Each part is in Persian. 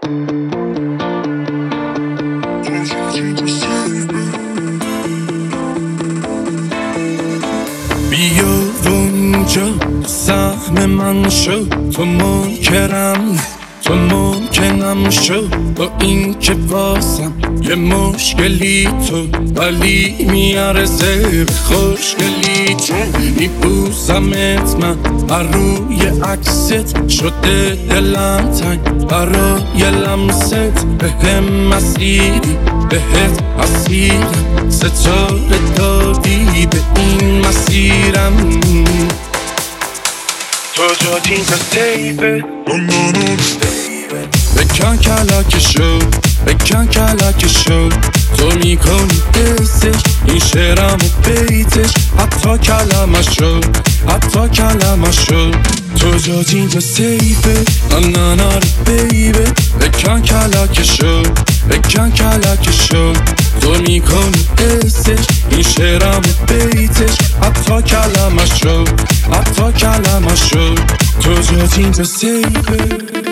بیا اونجا سهم من شو، تو منکرم شو. با این که واسم یه مشکلی تو، ولی میارزه خوشگلی تو. میبوسمت من بر روی عکست، شده دلم تنگ برای لمست. بهم مسیری بهت اسیرم، ستاره دادی به این مسیرم. تو جات اینجا سیفه، بکن کلکشو تو میکنی حسش، این شعرم و بیتش، حتی کلمشو. تو جات اینجا سیفه، نانانا رو بیبه. بکن کلکشو تو میکنی حسش، این شعرم و بیتش، حتی کلمشو. تو جات اینجا سیفه.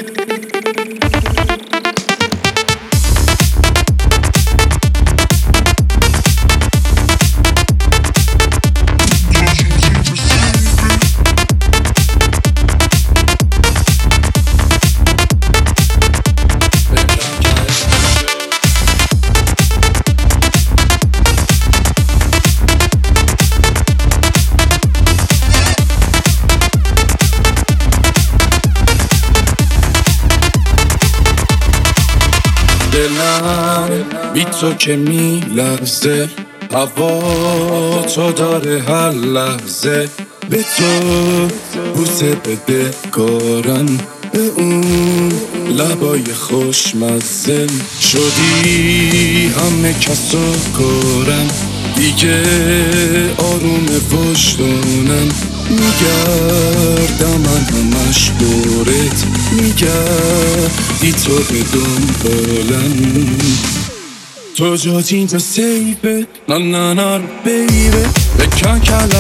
دلم بی تو که میلرزه، هوا تو داره هر لحظه. به تو بوسه بده کارم، به اون لبای خوشمزه. شدی همه کسو کارم، دیگه آروم وجدانم. میگردم من همش دورت، میگردی تو به دنبالم. تو جات اینجا سیفه، نانانا رو بیبه. بکن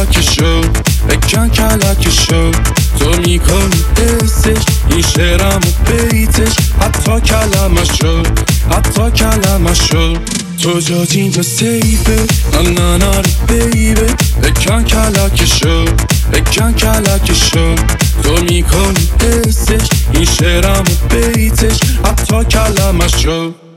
کلکشو تو میکنی حسش، این شعرم و بیتش، حتی کلمشو. تو جات اینجا سیفه، نانانا رو بیبه. بکن کلکشو تو میکنی حسش، این شعرم و بیتش، حتی کلمشو.